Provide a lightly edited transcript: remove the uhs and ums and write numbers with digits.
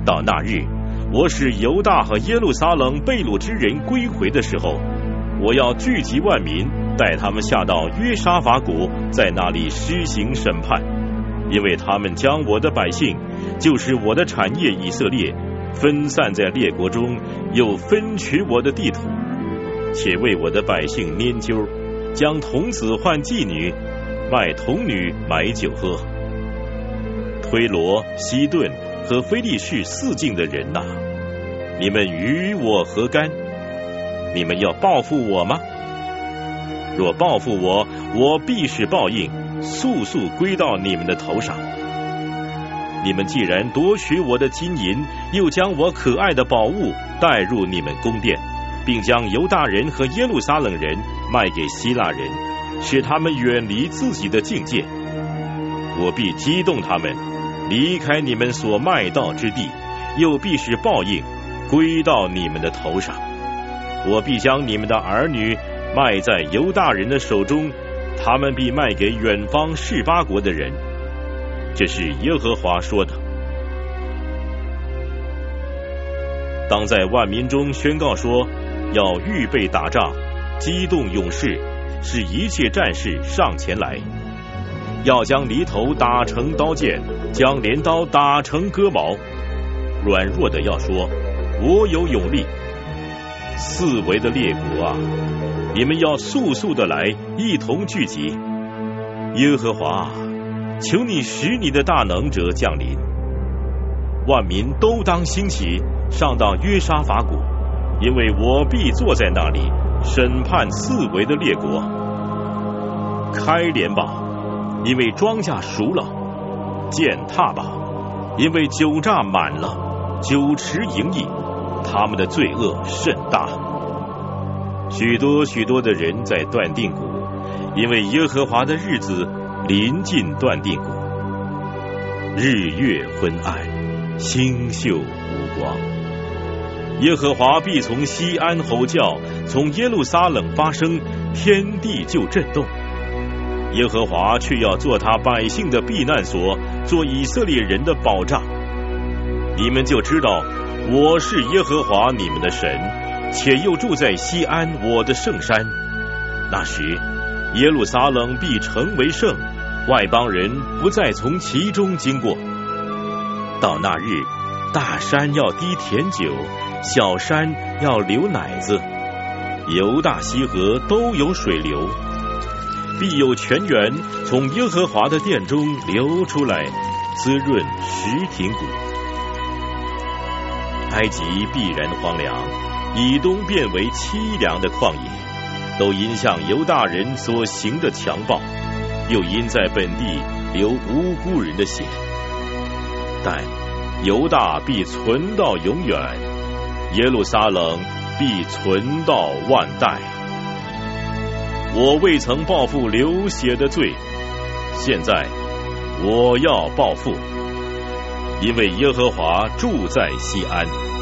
到那日，我使犹大和耶路撒冷被掳之人归回的时候，我要聚集万民，带他们下到约沙法谷，在那里施行审判，因为他们将我的百姓，就是我的产业以色列，分散在列国中，又分取我的地土，且为我的百姓拈阄，将童子换妓女，卖童女买酒喝。推罗、西顿和非利士四境的人哪，你们与我何干？你们要报复我吗？若报复我，我必使报应速速归到你们的头上。你们既然夺取我的金银，又将我可爱的宝物带入你们宫殿，并将犹大人和耶路撒冷人卖给希腊人，使他们远离自己的境界，我必激动他们离开你们所卖到之地，又必使报应归到你们的头上。我必将你们的儿女卖在犹大人的手中，他们必卖给远方示巴国的人。这是耶和华说的。当在万民中宣告说，要预备打仗，激动勇士，使一切战士上前来，要将犁头打成刀剑，将镰刀打成戈矛。软弱的要说，我有勇力。四围的列国啊，你们要速速的来，一同聚集。耶和华，求你使你的大能者降临，万民都当兴起，上到约沙法谷，因为我必坐在那里，审判四围的列国。开镰吧，因为庄稼熟了；践踏吧，因为酒榨满了，酒池盈溢，他们的罪恶甚大。许多许多的人在断定谷，因为耶和华的日子临近断定谷。日月昏暗，星宿无光。耶和华必从西安吼叫，从耶路撒冷发声，天地就震动。耶和华却要做他百姓的避难所，做以色列人的保障。你们就知道我是耶和华你们的神，且又住在西安我的圣山。那时耶路撒冷必成为圣，外邦人不再从其中经过。到那日，大山要滴甜酒，小山要流奶子，犹大西河都有水流，必有泉源从耶和华的殿中流出来，滋润石亭谷。埃及必然荒凉，以东变为凄凉的旷野，都因向犹大人所行的强暴，又因在本地流无辜人的血。但犹大必存到永远，耶路撒冷必存到万代。我未曾报复流血的罪，现在我要报复，因为耶和华住在西安。